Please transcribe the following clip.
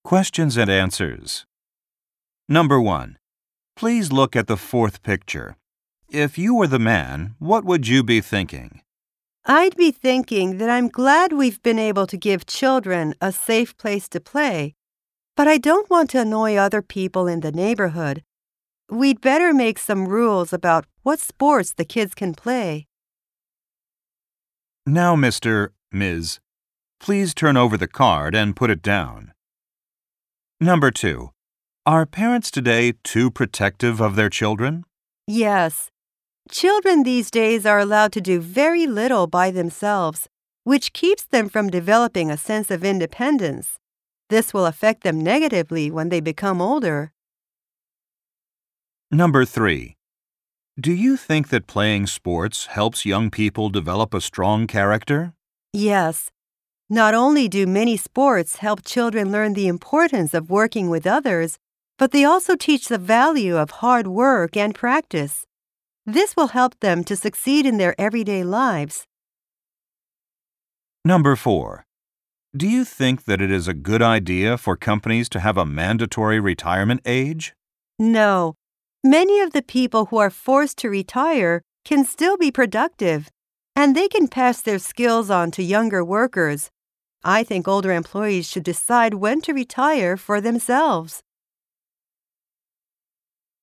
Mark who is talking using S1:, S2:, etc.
S1: Questions and answers. Number 1. Please look at the fourth picture. If you were the man, what would you be thinking?
S2: I'd be thinking that I'm glad we've been able to give children a safe place to play, but I don't want to annoy other people in the neighborhood. We'd better make some rules about what sports the kids can play.
S1: Now, Ms., please turn over the card and put it down. Number 2. Are parents today too protective of their children?
S2: Yes. Children these days are allowed to do very little by themselves, which keeps them from developing a sense of independence. This will affect them negatively when they become older.
S1: Number 3. Do you think that playing sports helps young people develop a strong character?
S2: Yes. Not only do many sports help children learn the importance of working with others, but they also teach the value of hard work and practice. This will help them to succeed in their everyday lives.
S1: Number 4. Do you think that it is a good idea for companies to have a mandatory retirement age?
S2: No. Many of the people who are forced to retire can still be productive, and they can pass their skills on to younger workers. I think older employees should decide when to retire for themselves.